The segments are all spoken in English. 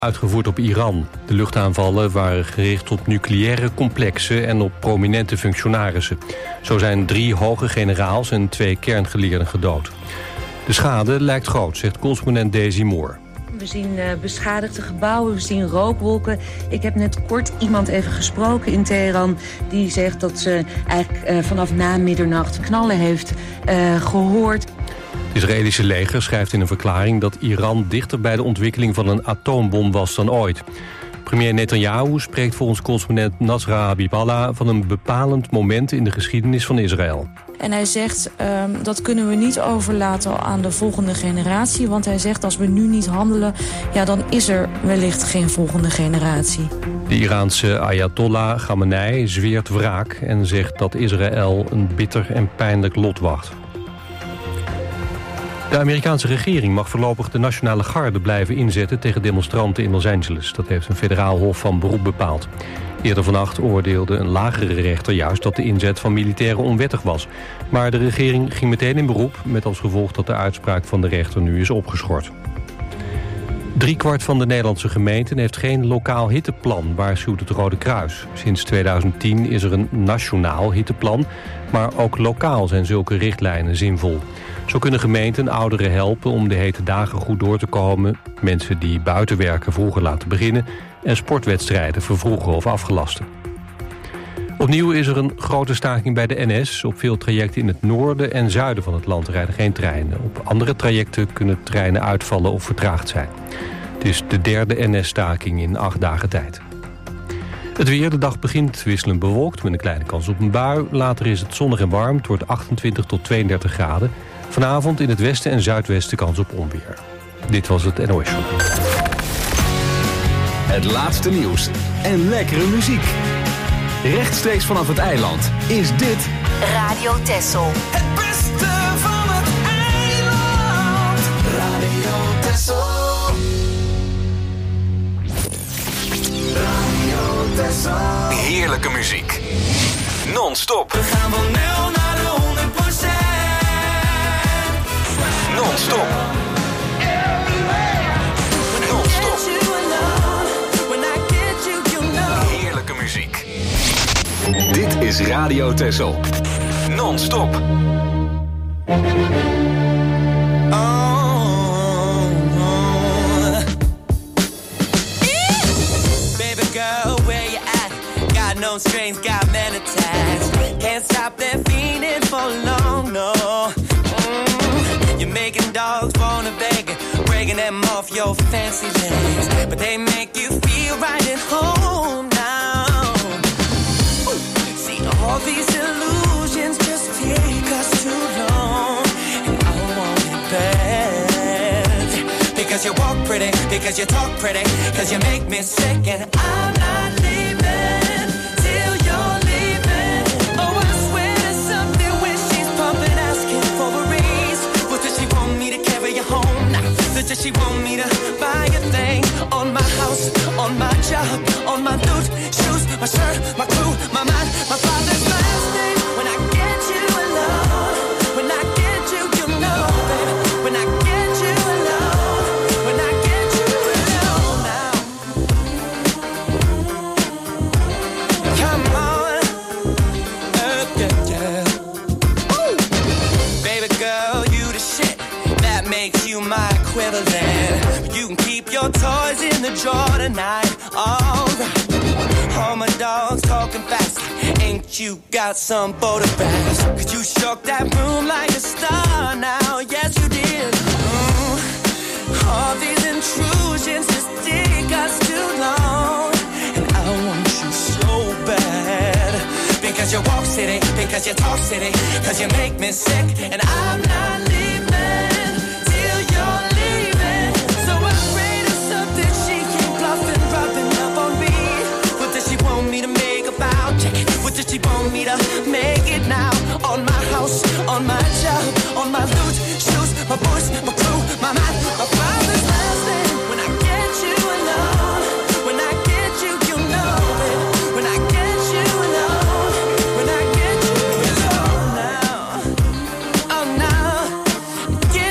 Uitgevoerd op Iran. De luchtaanvallen waren gericht op nucleaire complexen en op prominente functionarissen. Zo zijn 3 hoge generaals en 2 kerngeleerden gedood. De schade lijkt groot, zegt correspondent Daisy Moore. We zien beschadigde gebouwen, we zien rookwolken. Ik heb net kort iemand even gesproken in Teheran die zegt dat ze eigenlijk vanaf na middernacht knallen heeft gehoord. Het Israëlische leger schrijft in een verklaring dat Iran dichter bij de ontwikkeling van een atoombom was dan ooit. Premier Netanyahu spreekt volgens correspondent Nasra Habiballah van een bepalend moment in de geschiedenis van Israël. En hij zegt, dat kunnen we niet overlaten aan de volgende generatie. Want hij zegt, als we nu niet handelen, ja, dan is er wellicht geen volgende generatie. De Iraanse Ayatollah Khamenei zweert wraak en zegt dat Israël een bitter en pijnlijk lot wacht. De Amerikaanse regering mag voorlopig de Nationale Garde blijven inzetten tegen demonstranten in Los Angeles. Dat heeft een federaal hof van beroep bepaald. Eerder vannacht oordeelde een lagere rechter juist dat de inzet van militairen onwettig was. Maar de regering ging meteen in beroep, met als gevolg dat de uitspraak van de rechter nu is opgeschort. 3/4 van de Nederlandse gemeenten heeft geen lokaal hitteplan, waarschuwt het Rode Kruis. Sinds 2010 is er een nationaal hitteplan, maar ook lokaal zijn zulke richtlijnen zinvol. Zo kunnen gemeenten ouderen helpen om de hete dagen goed door te komen, mensen die buiten werken vroeger laten beginnen en sportwedstrijden vervroegen of afgelasten. Opnieuw is er een grote staking bij de NS. Op veel trajecten in het noorden en zuiden van het land rijden geen treinen. Op andere trajecten kunnen treinen uitvallen of vertraagd zijn. Het is de 3e NS-staking in 8 dagen tijd. Het weer, de dag begint wisselend bewolkt met een kleine kans op een bui. Later is het zonnig en warm, het wordt 28 tot 32 graden. Vanavond in het westen en zuidwesten kans op onweer. Dit was het NOS Show. Het laatste nieuws en lekkere muziek. Rechtstreeks vanaf het eiland is dit Radio Texel. Het beste van het eiland. Radio Texel. Radio Texel. heerlijke muziek. Non-stop. We gaan van 0 naar de 100%. Non-stop. Heerlijke muziek. Dit is Radio Texel. Non-stop. Baby girl, where you at? Got no strings, got men attached. Can't stop that feeling for long, no. You're making dogs wanna beg, breaking them off your fancy legs, but they make you feel right at home now. See, all these illusions just take us too long, and I want it bad. Because you walk pretty, because you talk pretty, because you make me sick, and I'm not leaving till you're leaving. Oh, I swear there's something when she's pumping, asking for a raise. What does she want me to carry you home? Nah, does she want me to buy a thing? On my house, on my job, on my loot, shoes, my shirt, my crew, my mind, my father's last name. When I get you alone, when I get you, you know, baby. When I get you alone, when I get you alone now. Come on, yeah. Ooh. Baby girl, you the shit. That makes you my equivalent. You can keep your toys in the drawer tonight. Alright. All my dogs talking fast. Ain't you got some photographs? Cause you shook that room like a star now. Yes, you did. All these intrusions just take us too long. And I want you so bad. Because you walk city, because you talk city, because you make me sick. And I'm not leaving till you're leaving. So afraid of something she keep bluffing, rubbing up on me. What does she want me to make about? Check it. What does she want me to make it now? On my house, on my job, on my loot, shoes, my voice, my crew, my mind, my father's last name. When I get you alone, when I get you, you know it. When I get you alone, when I get you alone now, oh now, get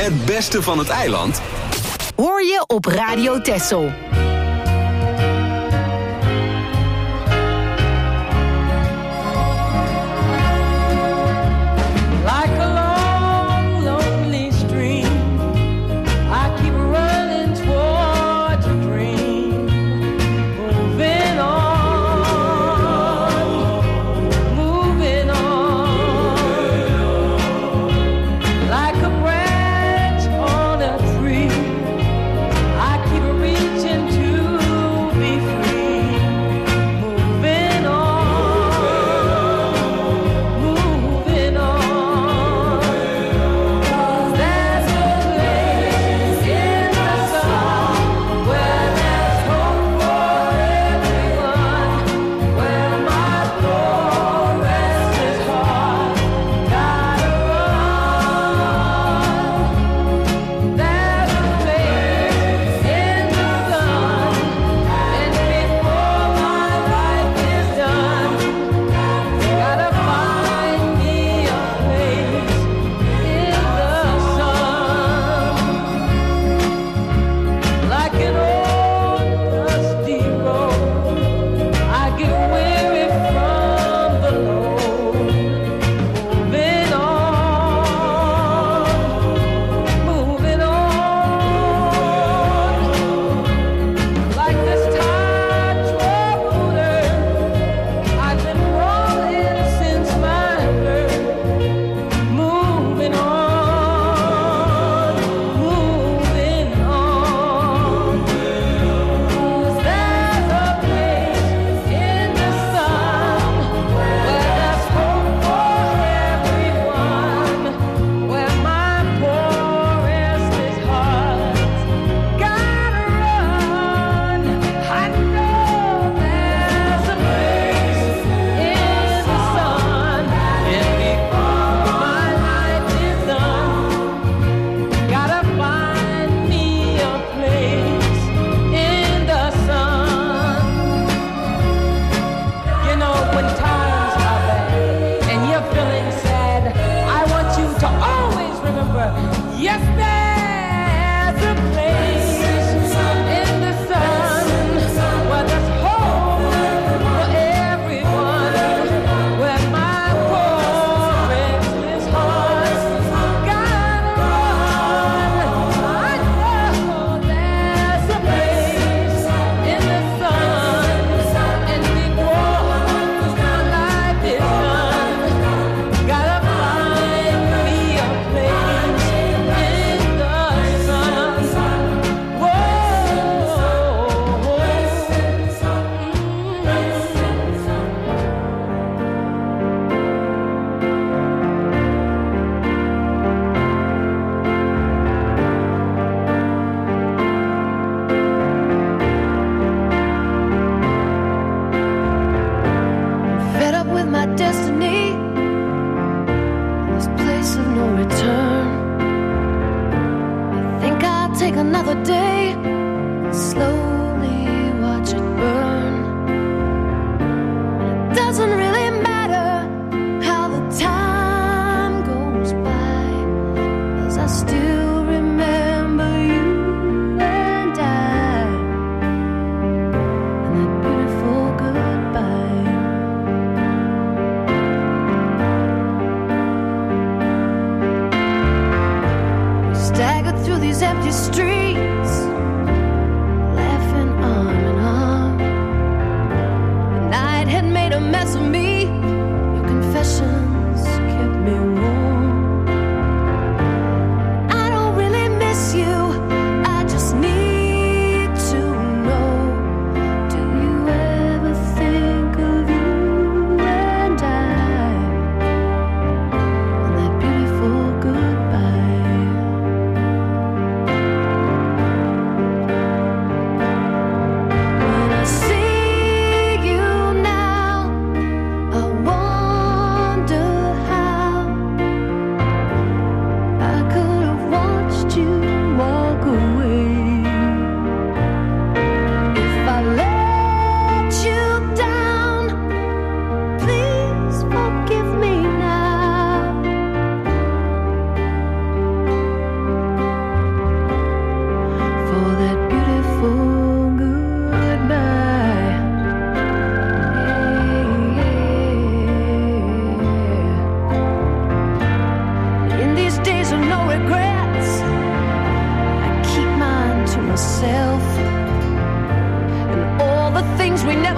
Het beste van het eiland hoor je op Radio Texel.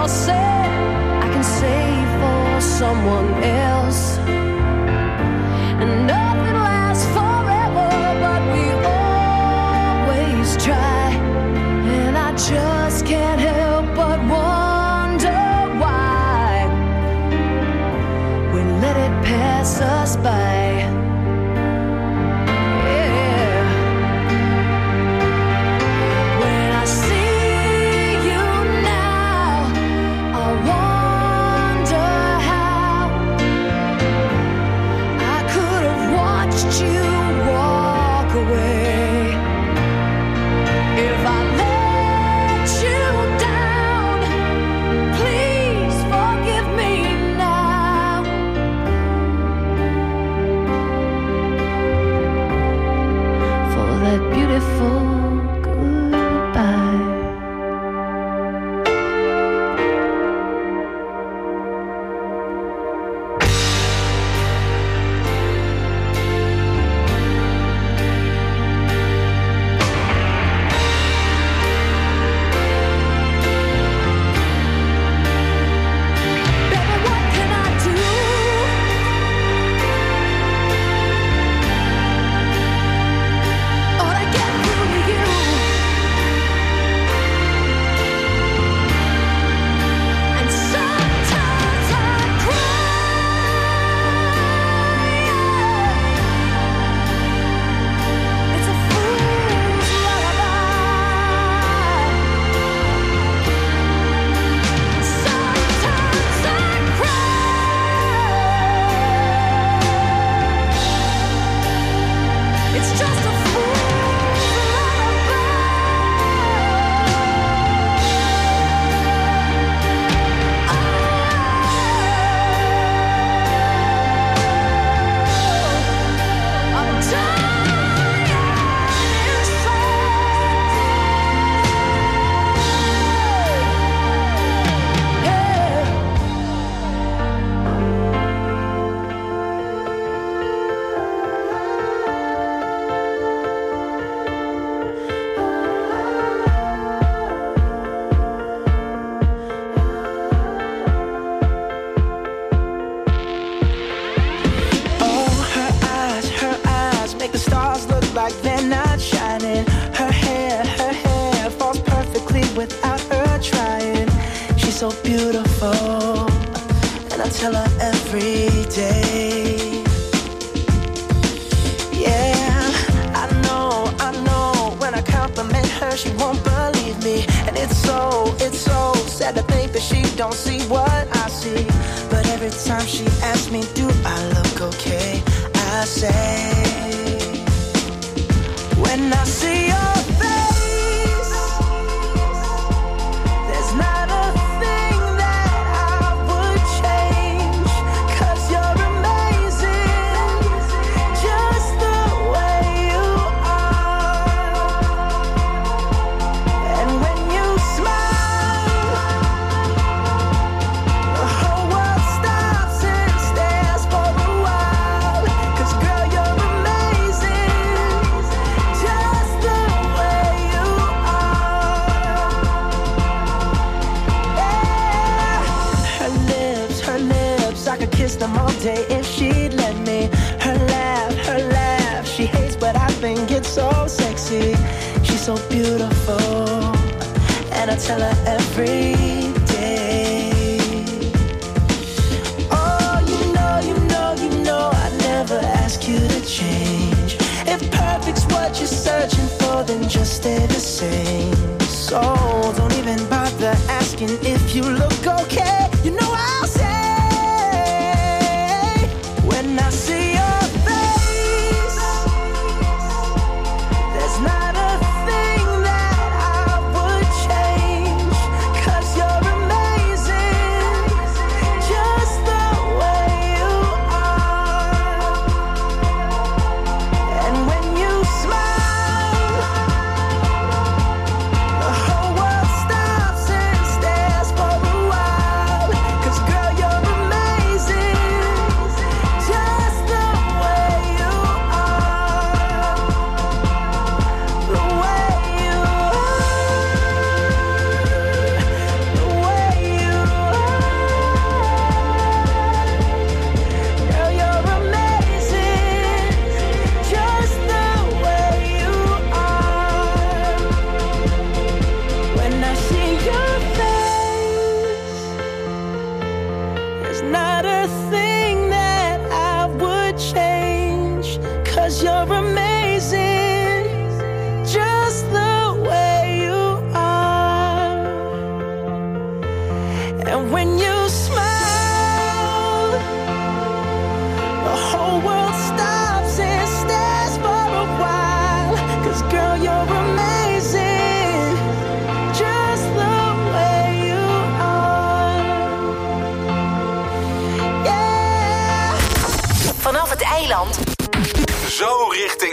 I said I can save for someone else. And nothing lasts forever, but we always try. And I just can't help but wonder why we let it pass us by.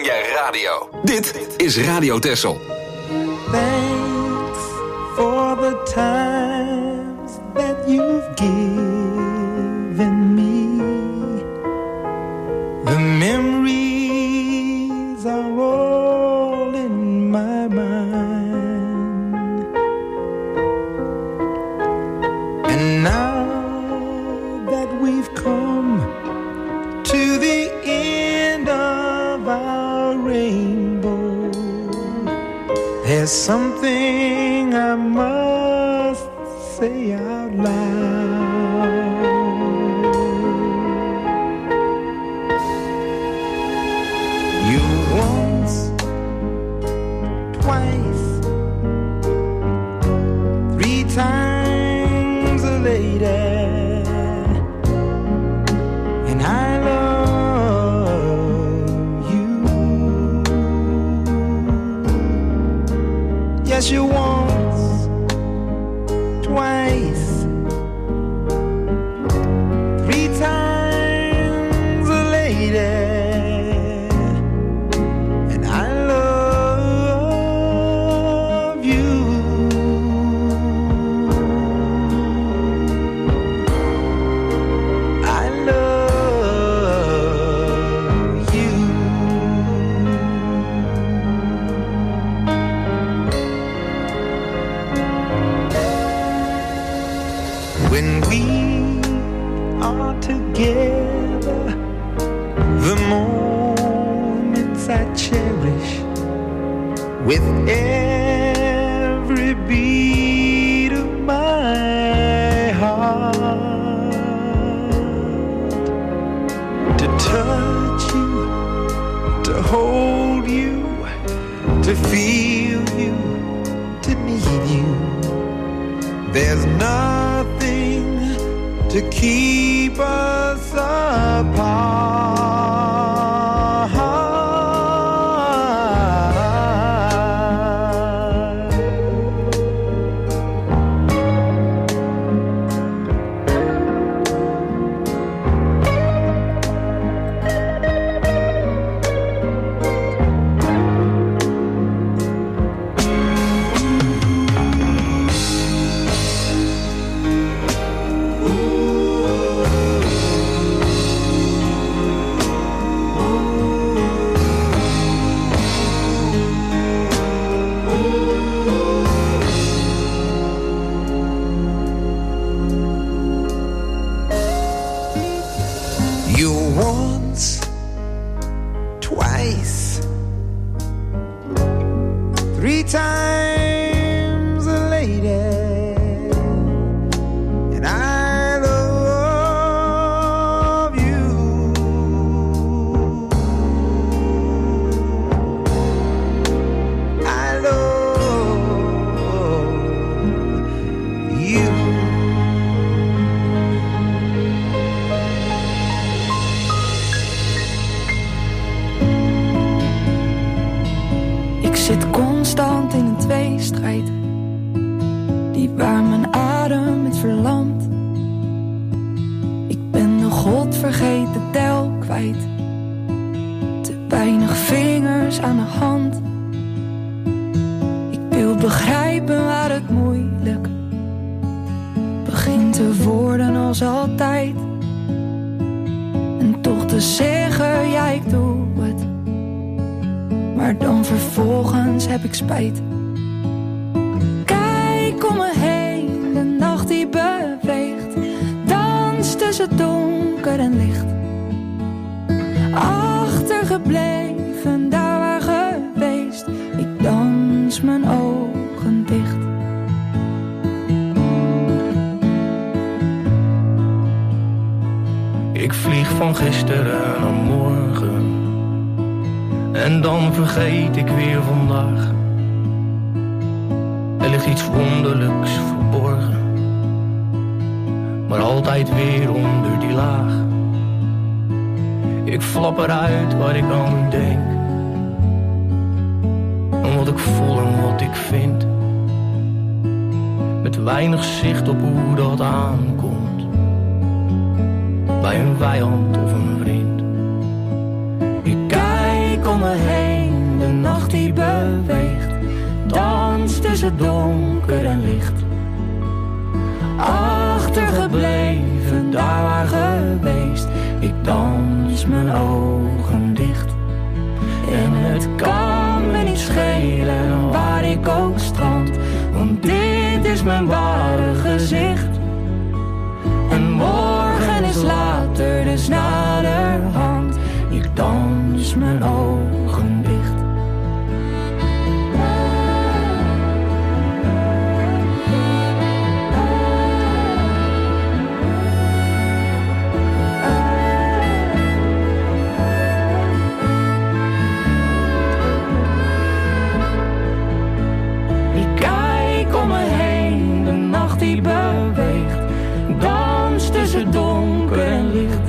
jij radio. Dit is Radio Texel. Thanks for the times that you've given me. The memories are all in my mind. And now that we've come to the end of our rainbow, there's something I must say out loud. You once, twice, 3 times a lady, and I love you. Yes, you once, twice, 3 times a lady, and I love you. I love you. When we are together, the moments I cherish with every beat of my heart. To touch you, to hold you, to feel you, to need you. There's nothing to keep us apart. You once, twice, 3 times a lady, and I love you. I love you. Ik zit constant in een tweestrijd, die waar mijn adem het verlamt. Ik ben de godvergeten tel kwijt, te weinig vingers aan de hand. Ik wil begrijpen waar het moeilijk begint te worden als altijd. En toch te zeggen, ja ik doe het, maar dan vervolgens heb ik spijt. Kijk om me heen, de nacht die beweegt, dans tussen donker en licht. Achtergebleven, daar waar geweest, ik dans mijn ogen dicht. Ik vlieg van gisteren naar morgen, en dan vergeet ik weer vandaag. Er ligt iets wonderlijks verborgen, maar altijd weer onder die laag. Ik flap eruit waar ik aan denk, en wat ik voel en wat ik vind, met weinig zicht op hoe dat aankomt, bij een vijand of een vriend. Ik kijk kijk om me heen, de nacht die beweegt, danst tussen donker en licht. Achtergebleven, daar waar geweest, ik dans mijn ogen dicht. En het kan me niet schelen waar ik ook strand, want dit is mijn ware gezicht. En morgen is later, dus naderhand, ik dans mijn ogen dicht. Die beweegt, dans tussen donker en licht.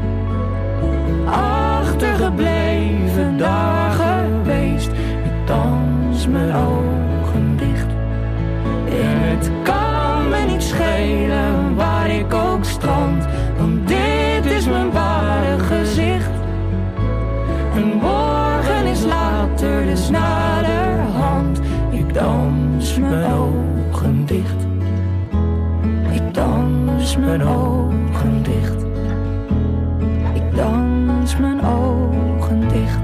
Achtergebleven, daar geweest, ik dans mijn ogen dicht. En het kan me niet schelen waar ik ook strand, want dit is mijn ware gezicht. En morgen is later, dus naderhand, ik dans mijn ogen dicht. Ik dans mijn ogen dicht. Ik dans mijn ogen dicht.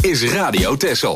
is Radio Texel.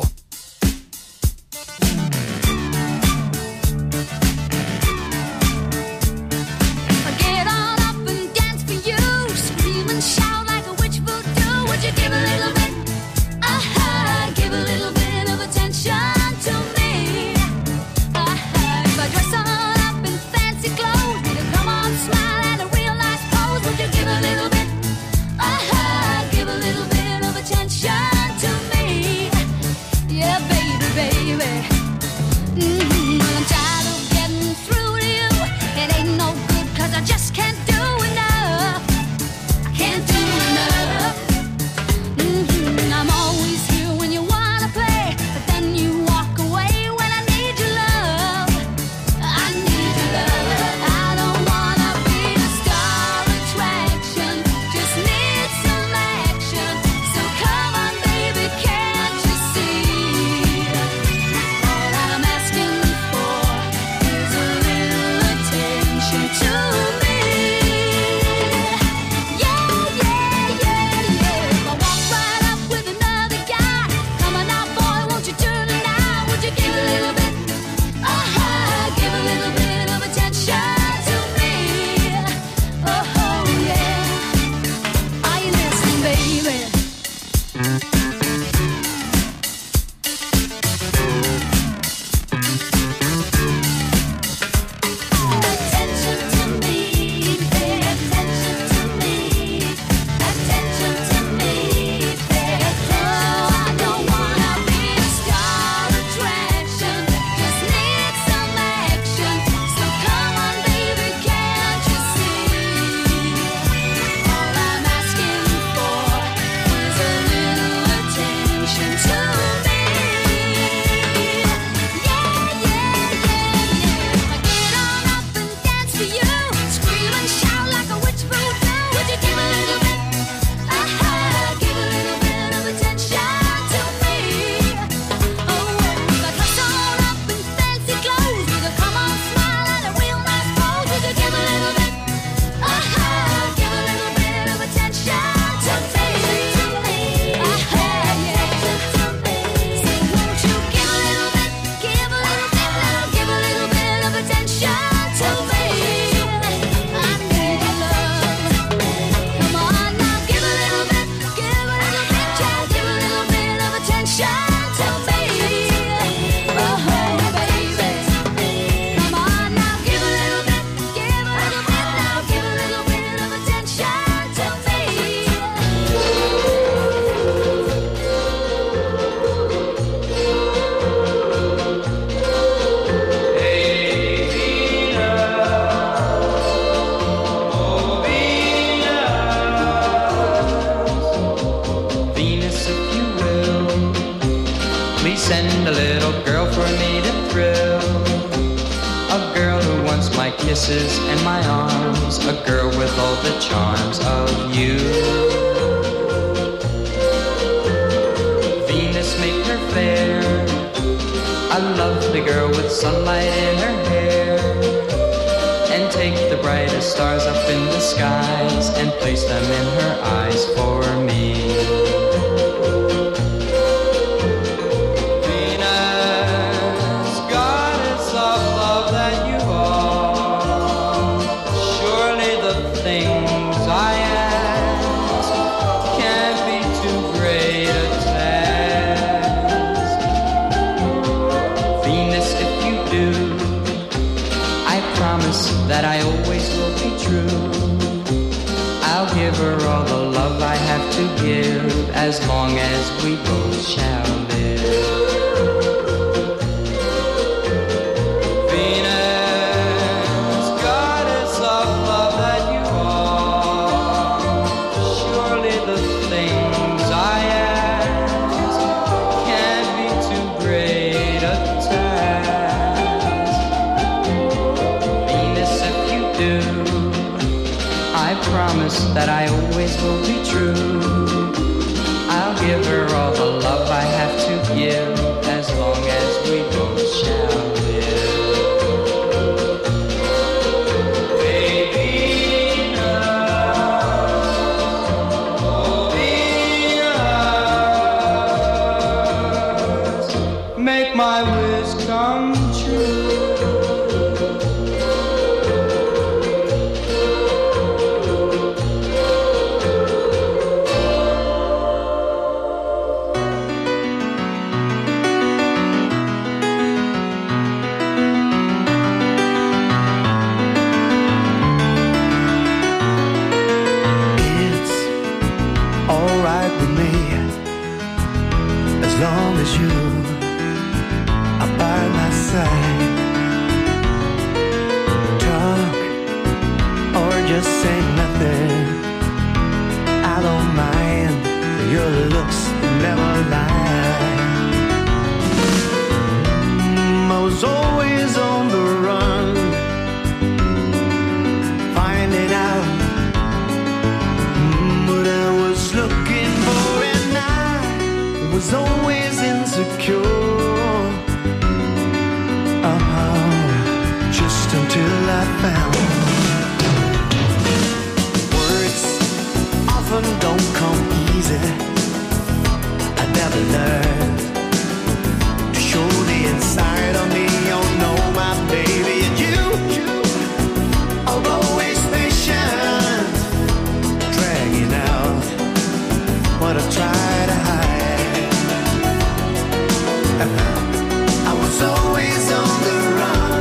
Kisses and my arms, a girl with all the charms of you. Venus, make her fair, a lovely girl with sunlight in her hair, and take the brightest stars up in the skies and place them in her eyes for me. That I always will be true. I'll give her all the love I have to give, as long as we both shall live. Venus, goddess of love that you are, surely the things I ask can't be too great a task. I promise that I always will be true. I'll give her all the love I have to give, as long as we both shall live. Baby, oh, Venus, long as you are by my side. Talk or just say nothing, I don't mind. Your looks never lie. I was always on the run, finding out what I was looking for, and I was always insecure. Just until I found words often don't come easy. I never learned to show the inside of me. Oh no, my baby, and you are always patient, dragging out what I try to hide. I was always on the run,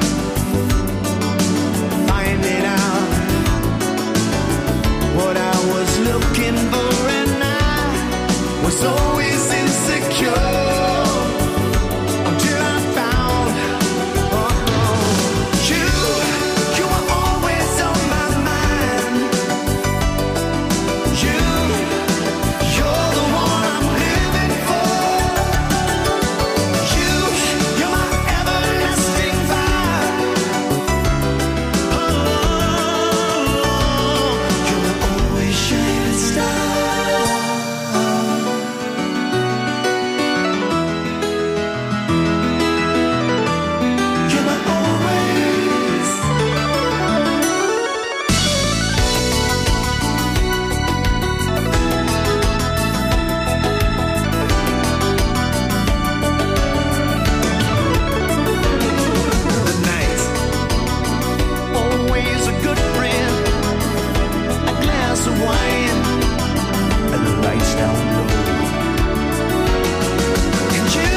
finding out what I was looking for, and I was always insecure until I found you. You were always on my mind. You're the one I'm living for. You're my everlasting fire. You're my always shining star. You're my always. The night, always a good friend. A glass of wine and the lights down low. And you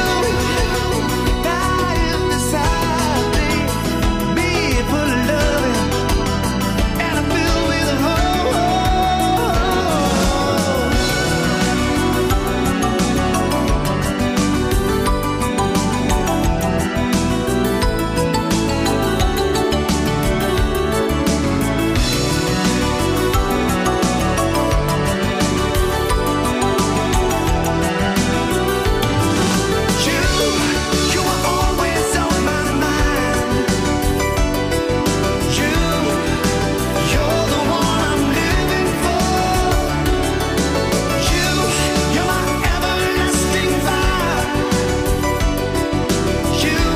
lying beside me full of loving, and I'm filled with hope. You were always on my mind. You're the one I'm living for. You're my everlasting fire. You're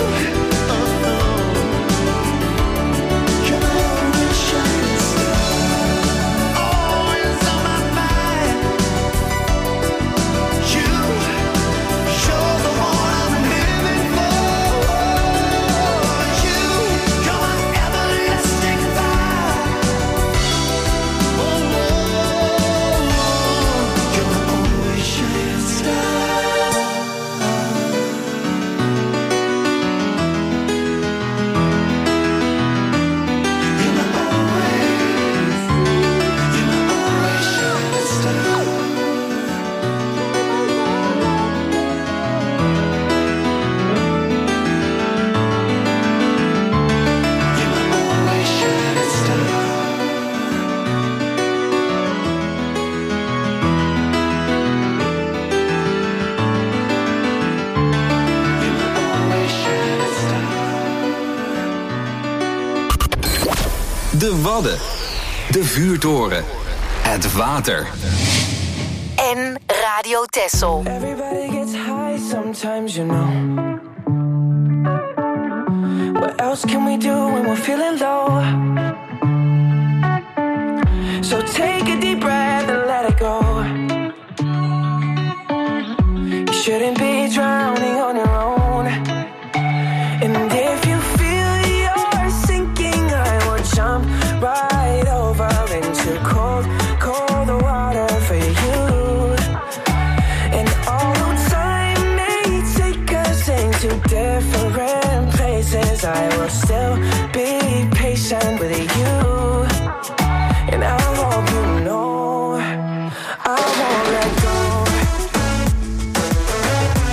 my always shining star. Always on my mind. You're the one I'm living for. You're my everlasting fire. You're my always shining star. You're my always shining star. You're my always shining star. You're my always shining star. De Wadden. De Vuurtoren. Het water. En Radio Texel. Everybody gets high sometimes, you know. What else can we do when we're feeling low? So take a deep breath and let it go. You shouldn't be drowning on your own. And if you feel you're sinking, I will jump right over into cold, cold water for you. And although time may take us into different places, I will still be patient with you. And I hope you know I won't let go.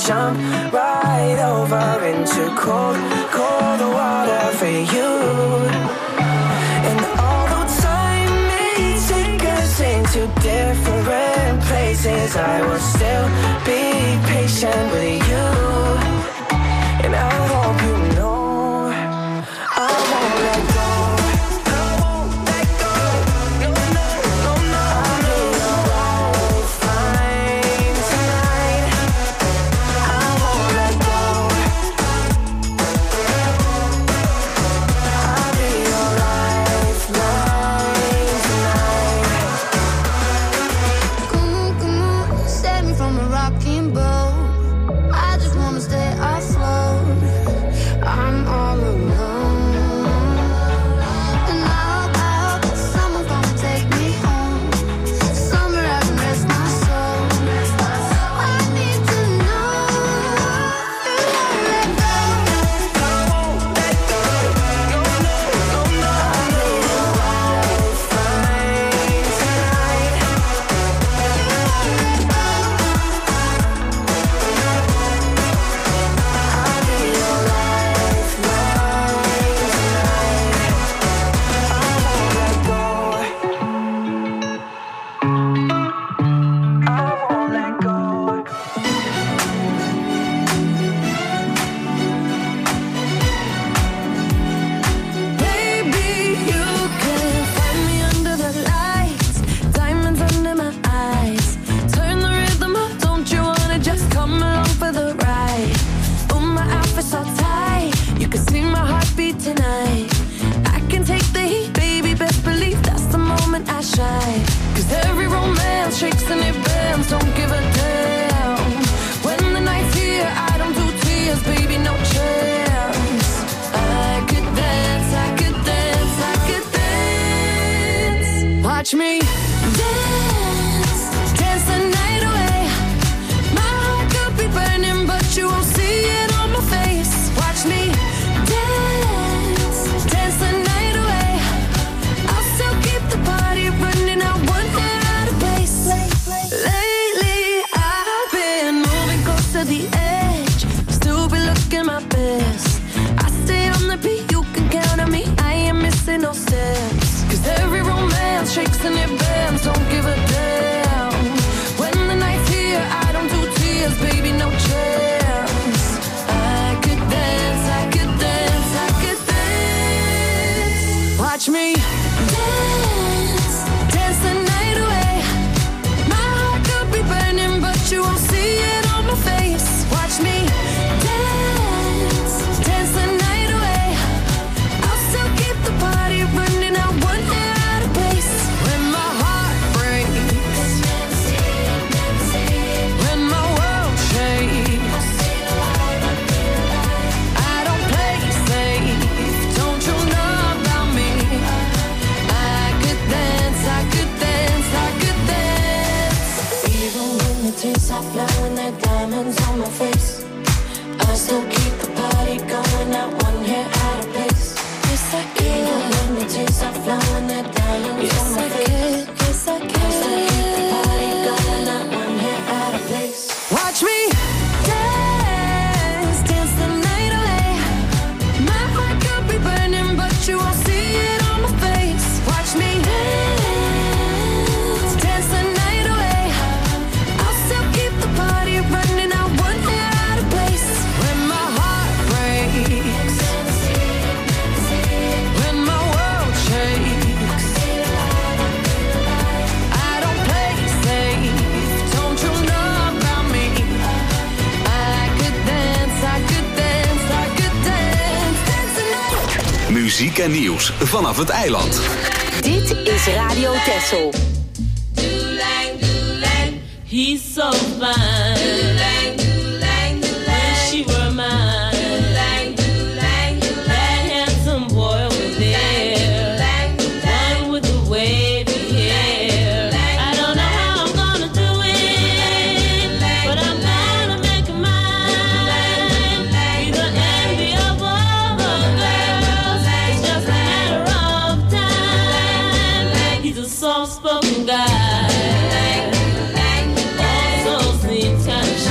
jump right over into cold, cold water for you. And although time may take us into different places, I will still be patient with you. And I hope you know I won't let go. Watch me dance, dance the night away. My heart could be burning, but you won't see it on my face. Watch me dance, dance the night away. I'll still keep the party running. I want it out of place. Lately I've been moving close to the edge, still be looking my best. I stay on the beat, you can count on me. I ain't missing no steps. 'Cause every romance shakes and it bends, don't give a damn. When the night's here, I don't do tears, baby, no chance. I could dance, I could dance, I could dance. Watch me dance, dance the night away. My heart could be burning, but you won't see it on my face. Watch me dance, dance the night away. I'll still keep the party running. I want it out of place. When my heart breaks, when my world shakes, I don't play safe. Don't you know about me? I could dance, I could dance, I could dance. Even when the tears are flowing, they're diamonds on my face, I still keep the party going. Not one hair out of place. Yes, I can. Even when the tears are flowing, they're diamonds on my face. Yes, I can. I still keep the party going. Not one hair out of place. Watch me dance, dance the night away. My heart could be burning, but you won't see it on my face. Watch me dance, dance the night away. I'll still keep the party running. I want it out of place. When my heart breaks, when my world shakes, I don't play safe. Don't you know about me? I could dance, I could dance, I could dance, dance the night. Muziek en nieuws vanaf het eiland. Dit is Radio Texel. He's so fine. Wish she were mine. That handsome boy over there, one with the wavy hair. I don't know how I'm gonna do it, but I'm gonna make him mine. He's the envy of all the girls. It's just a matter of time. He's a soft-spoken guy, also seems kind of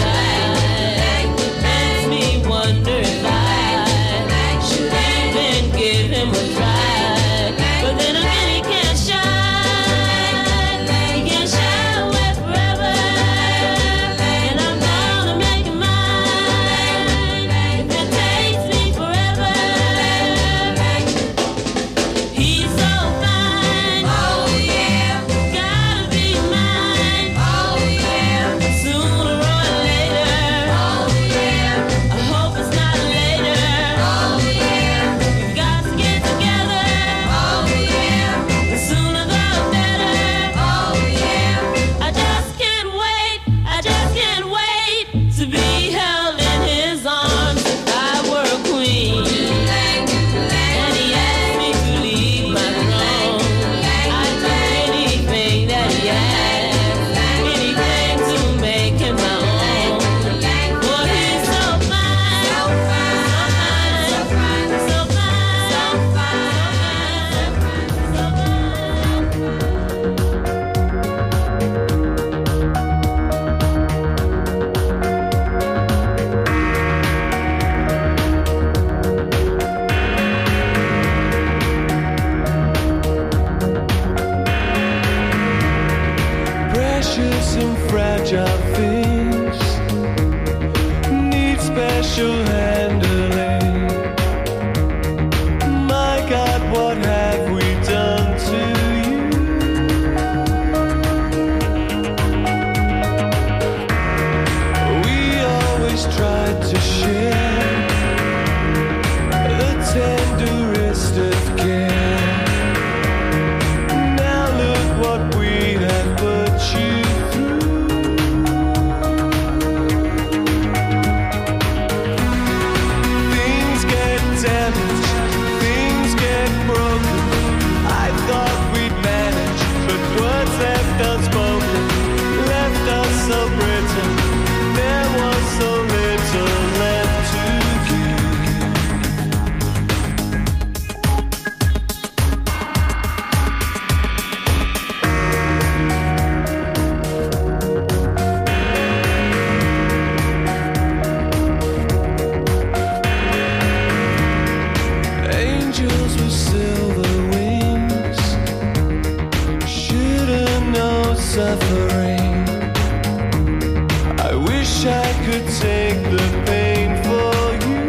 could take the pain for you.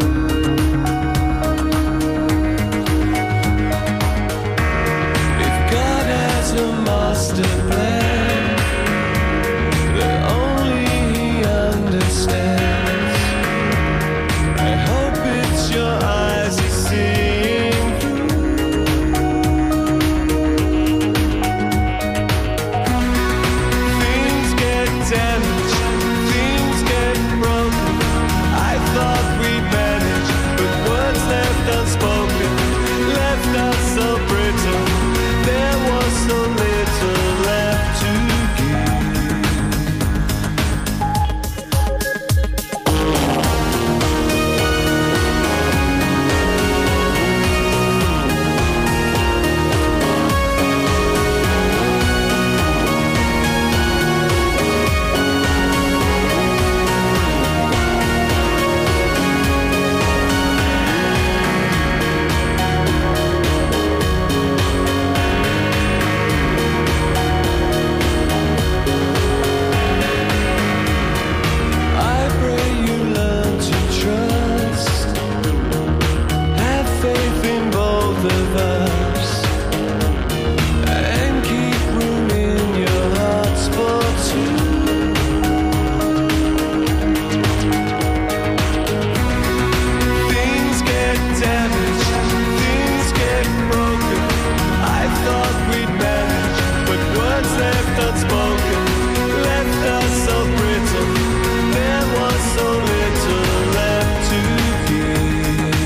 If God has a master plan that only He understands, I hope it's your eyes He's seeing through. Things get damaged, things get broken. I thought we'd manage, but words left unspoken left us so brittle. There was so little left to give. I pray you learn to trust, have faith in both of us, and keep room in your hearts for two. Things get damaged, things get broken. I thought we'd manage, but words left unspoken left us so brittle. There was so little left to give.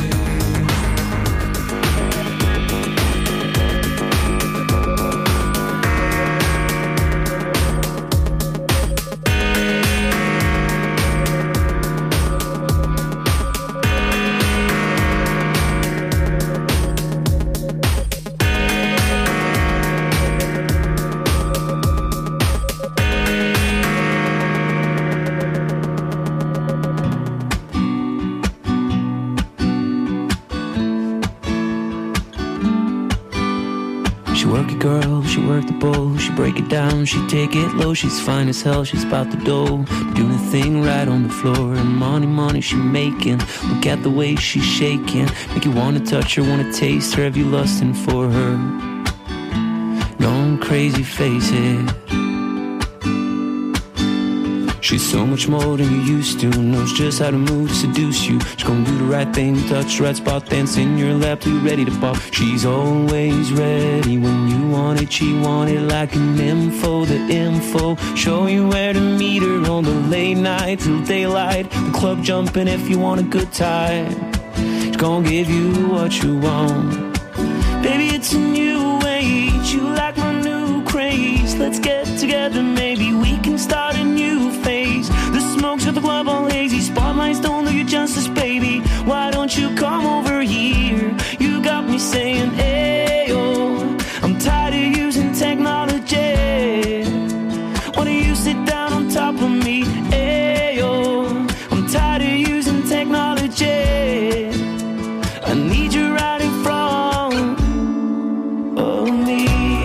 She work it, girl, she work the bowl. She break it down, she take it low. She's fine as hell, she's about the dough. Doing a thing right on the floor. And money she making. Look at the way she's shaking. Make you wanna touch her, wanna taste her. Have you lusting for her? Gone crazy, face it. She's so much more than you used to. Knows just how to move to seduce you. She's gonna do the right thing, touch the right spot, dance in your lap till you're ready to pop. She's always ready when you want it. She want it like an info, the info. Show you where to meet her on the late night till daylight. The club jumping if you want a good time. She's gonna give you what you want. Baby, it's a new age. You like my new craze. Let's get together, maybe we can start a new phase. The smoke's at the club all hazy. Spotlights don't do you justice, baby. Why don't you come over here? You got me saying, ayo. I'm tired of using technology. Why don't you sit down on top of me? Ayo. I'm tired of using technology. I need you right in front of me.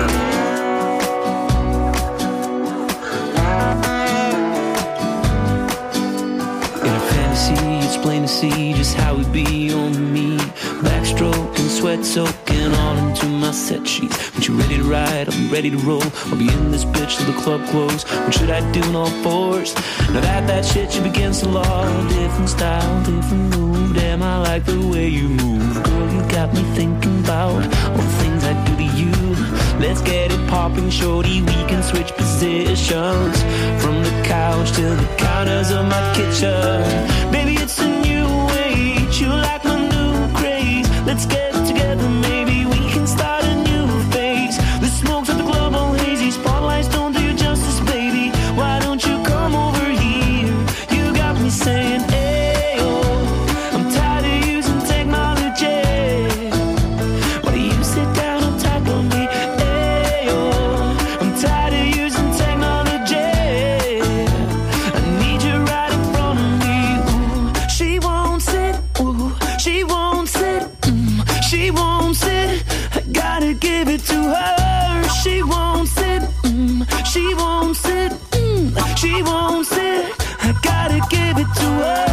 In a fantasy, it's plain to see just how it be on me. Backstroke and sweat soaking all into my set sheets. When you're ready to ride, I'll be ready to roll. I'll be in this bitch till the club close. What should I do in all fours? Now that shit you against the law. Different style, different move. Damn, I like the way you move. Girl, you got me thinking about all the things I do to you. Let's get it popping, shorty. We can switch positions from the couch to the counters of my kitchen. Baby, it's a new age. You like my new craze. Let's get together, maybe we can start a new phase. The smoke's at the club all hazy. Spotlights don't do you justice, baby. Why don't you come over here? You got me saying, ayo. I'm tired of using technology. Why do you sit down on top of me? Ayo. I'm tired of using technology. I need you right in front of me. Ooh, she won't sit. Ooh, she won't sit. She won't sit. I gotta give it to her. She won't sit. She won't sit. She won't sit. I gotta give give it to her.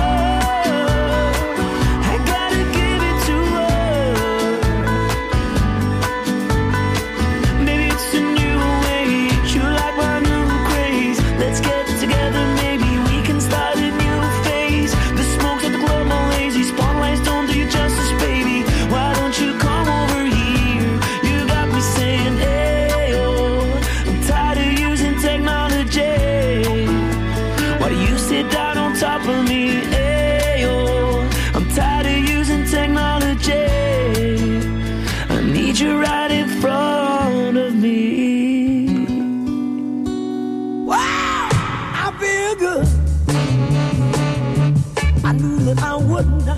I gotta give it to her. Maybe it's a new age. You like my new craze. Let's get together, maybe we can start a new phase. The smoke's at the club, no lazy. Spotlights don't do you justice, baby. Why don't you come over here? You got me saying, hey, oh, I'm tired of using technology. Why do you sit down on top of me? Hey, oh, I'm tired of using technology. I need you right in front of me. Wow, I feel good. I knew that I wouldn't.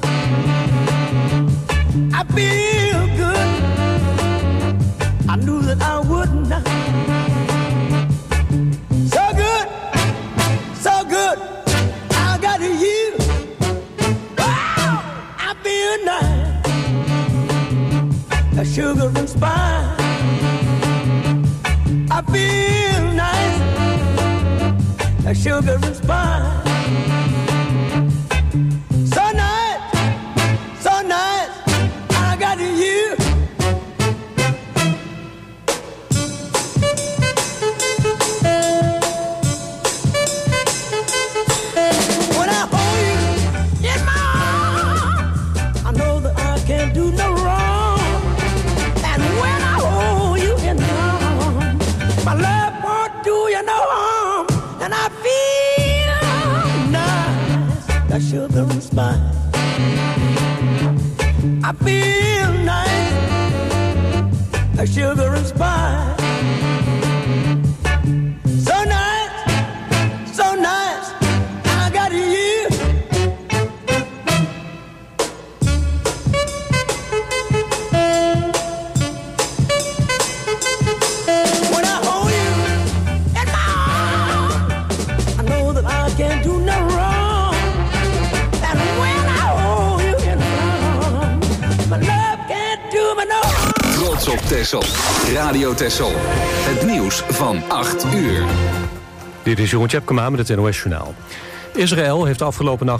I feel good. I knew that I wouldn't. So good, so good. I got you. Wow, I feel nice. A sugar and spice. I feel nice. A sugar and spice. So nice, so nice. I got you. When I hold you in my arms, I know that I can't do no wrong. And when I hold you in my arms, my love won't do you no harm. And I feel nice, that sugar and spice. I feel nice, that sugar and spice. So nice, so nice. I got you. When I hold you in my arms, I know that I can't do no wrong. And when I hold you in my arms, my love can't do me no harm. Trots op Texel. Radio Texel. Het nieuws van 8 uur. Dit is Jeroen Tjepkema met het NOS Journaal. Israël heeft afgelopen nacht